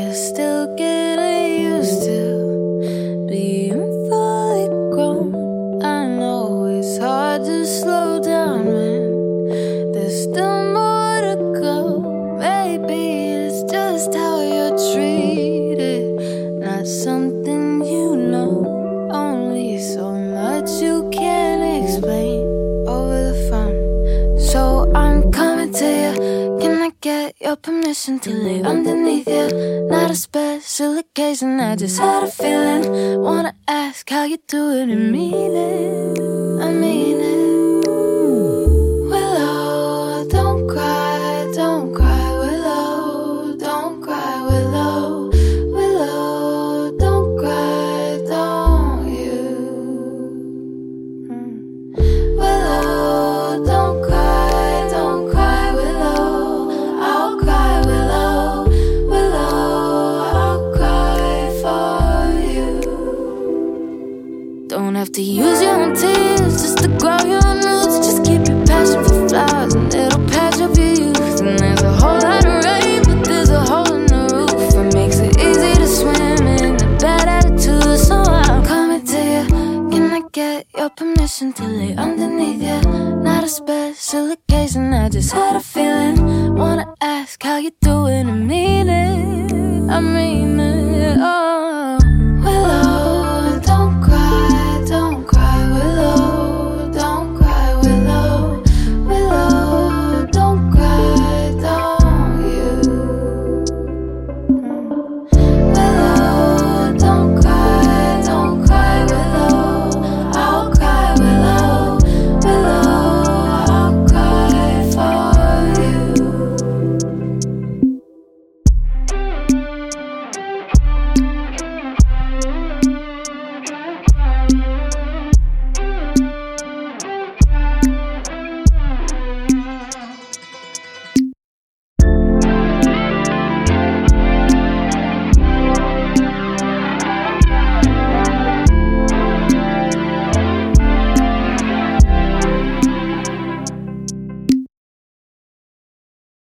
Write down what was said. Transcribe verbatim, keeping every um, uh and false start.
you're still getting used to being fully grown. I know it's hard to slow down when there's still more to go. Maybe it's just how you're treated, not something you know. Only so much you can't explain over the phone. So I'm coming to you. Can I get your permission to lay underneath you? Not a special occasion, I just had a feeling. Wanna ask how you do it and mean it. I mean it. Willow, don't cry, don't cry. Willow, don't cry. Willow, Willow, don't cry, don't you? Mm. Willow, don't cry, don't cry. Willow, I'll cry. Willow, Willow, I'll cry for you. Don't have to use your own tears just to grow your own roots. Just keep your passion for flowers and it'll patch up your youth. And there's a whole lot of rain, but there's a hole in the roof. It makes it easy to swim in a bad attitude. So I'm coming to you. Can I get your permission to lay underneath you? Not a special occasion, I just had a feeling. Wanna ask how you doing and mean it. I mean it. Oh.